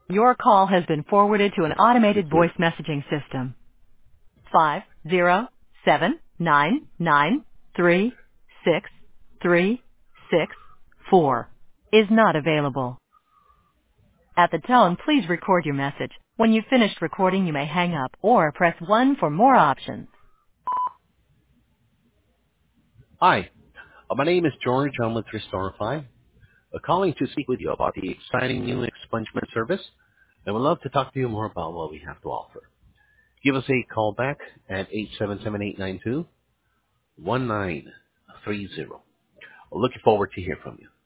Your call has been forwarded to an This automated is voice messaging system. 507-993-6334 is not available. At the tone, please record your message. When you've finished recording, you may hang up or press 1 for more options. Hi, my name is George. I'm with Restorify, calling to speak with you about the exciting new expungement service. And we'd love to talk to you more about what we have to offer. Give us a call back at 877-892-1930. Looking forward to hear from you.